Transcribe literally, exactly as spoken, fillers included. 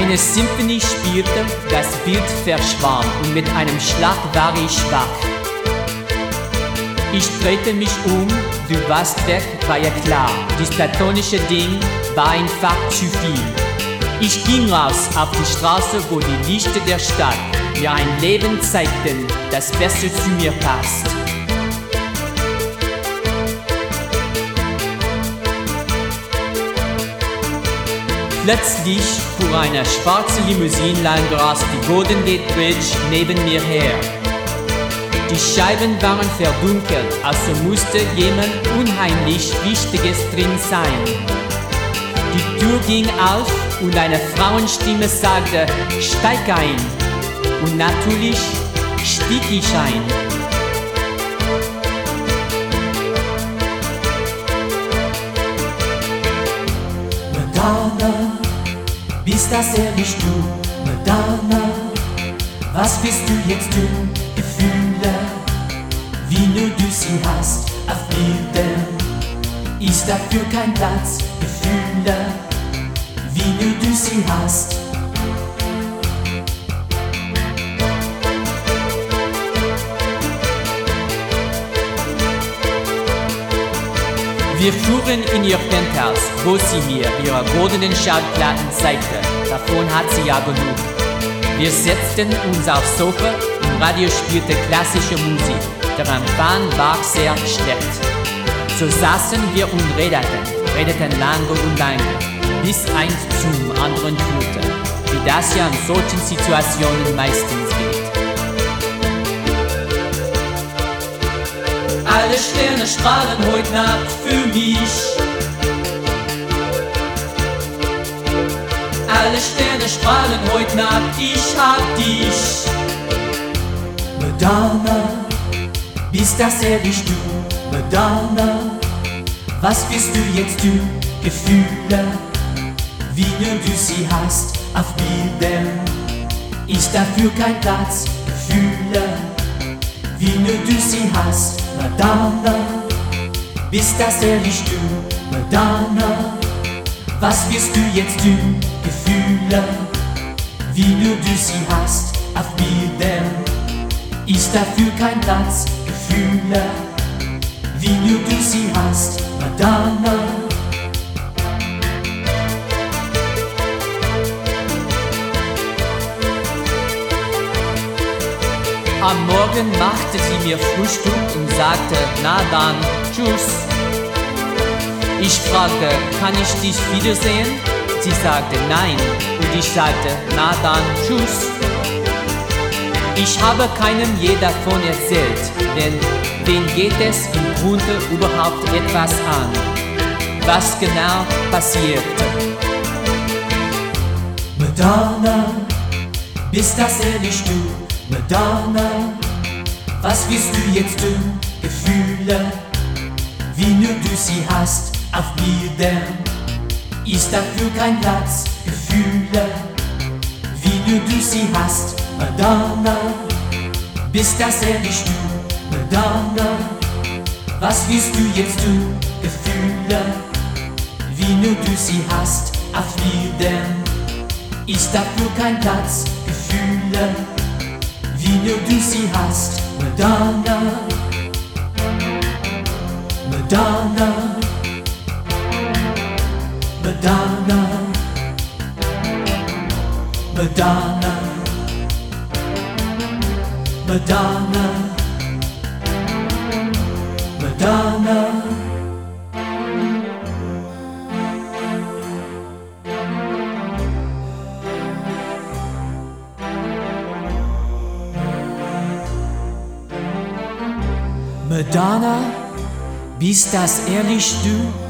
eine Symphonie spielte, das Bild verschwand und mit einem Schlag war ich wach. Ich drehte mich um, du warst weg, war ja klar. Dies platonische Ding war einfach zu viel. Ich ging raus auf die Straße, wo die Lichter der Stadt mir ein Leben zeigten, das besser zu mir passt. Plötzlich fuhr eine schwarze Limousine lang aus die Golden Gate Bridge neben mir her. Die Scheiben waren verdunkelt, also musste jemand unheimlich Wichtiges drin sein. Die Tür ging auf und eine Frauenstimme sagte, steig ein. Und natürlich stieg ich ein. Madonna, bist das ehrlich du? Madonna, was willst du jetzt tun? Gefühle, wie nur du sie hast, auf Bildern ist dafür kein Platz. Gefühle, wie nur du sie hast. Wir fuhren in ihr Penthouse, wo sie mir ihre goldenen Schallplatten zeigte. Davon hat sie ja genug. Wir setzten uns aufs Sofa und Radio spielte klassische Musik. Der Empfang war sehr schlecht. So saßen wir und redeten, redeten lange und lange, bis eins zum anderen führte, wie das ja in solchen Situationen meistens geht. Alle Sterne strahlen heute Nacht für mich. Alle Sterne strahlen heute Nacht, ich hab dich. Madonna, bist das ehrlich du? Madonna, was willst du jetzt tun? Gefühle, wie nur du sie hast, auf Bildern ist dafür kein Platz. Gefühle, wie nur du sie hast. Madonna, bist das ehrlich du? Madonna, was willst du jetzt tun? Gefühle, wie nur du sie hast, auf Bildern ist dafür kein Platz. Gefühle, wie nur du sie hast. Madonna, am Morgen machte sie mir Frühstück und sagte, na dann, tschüss. Ich fragte, kann ich dich wiedersehen? Sie sagte, nein. Und ich sagte, na dann, tschüss. Ich habe keinem je davon erzählt, denn wen geht es im Grunde überhaupt etwas an, was genau passierte? Madonna, bist das ehrlich du? Madonna, was willst du jetzt tun? Gefühle, wie nur du sie hast, auf Bildern ist dafür kein Platz. Gefühle, wie nur du sie hast. Madonna, bist das ehrlich du? Madonna, was willst du jetzt tun? Gefühle, wie nur du sie hast, auf Bildern ist dafür kein Platz. Gefühle, wie nur du sie hast. Madonna, Madonna, Madonna, Madonna, Madonna, Madonna. Madonna, bist das ehrlich du?